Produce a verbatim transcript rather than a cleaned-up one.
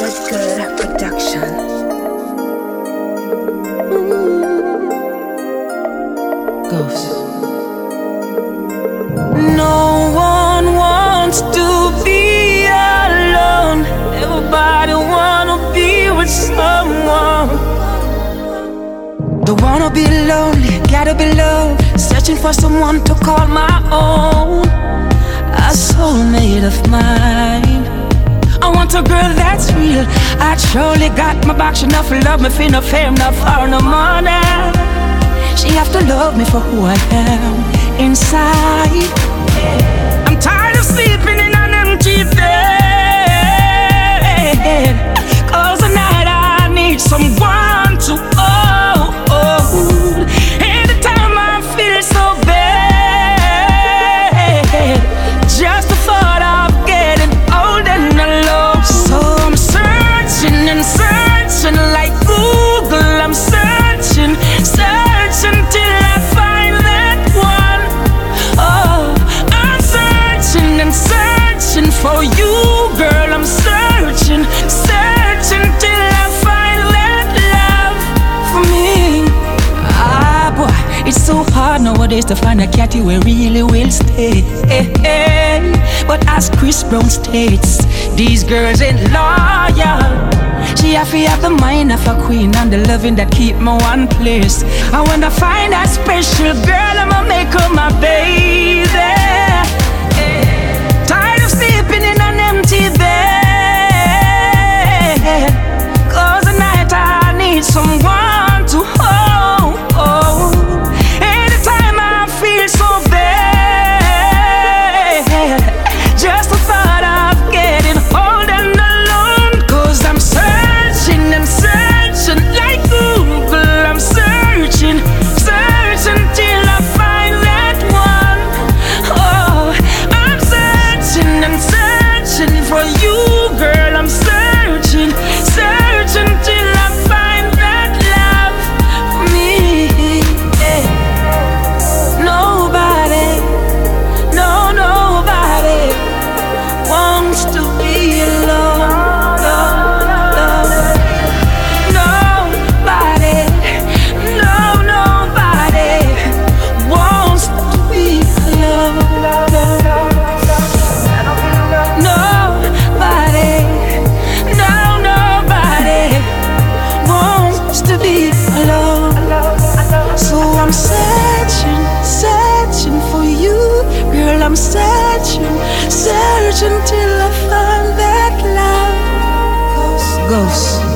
Good production. Ghost. No one wants to be alone. Everybody wanna be with someone. Don't wanna be lonely, gotta be loved. Searching for someone to call my own. A soulmate of mine. I want a girl that's real. I truly got my back. She not for love me for no fame, not for no money. She have to love me for who I am inside. I'm tired of sleeping in an empty bed. Cause tonight I need someone to hold. Anytime I feel so bad, just the thought of getting old and alone. So I'm searching and searching like Google. I'm searching, searching till I find that one. Oh, I'm searching and searching for you, girl. I'm searching, searching till I find that love for me. Ah, boy, it's so hard nowadays to find a catty where really will stay. Hey, hey. But as Chris Brown states, these girls ain't loyal. She have to have the mind of a queen and the loving that keep me one place. And when I find that special girl, I'ma make her my baby. Tired of sleeping in an empty bed. Cause tonight I need someone to hold. Anytime I feel so bad, just the thought of getting old and alone. Cause I'm searching and searching like Google. I'm searching, searching till I find that one. Oh, I'm searching and searching for you, girl. I'm searching, searching till I find that love for me. Yeah. Nobody, no, nobody wants to be alone. No, no. Nobody, no, nobody wants to be alone. Nobody, no, nobody wants to be alone. So I'm searching, searching for you, girl. I'm searching, searching till I find that love. Ghost, ghost.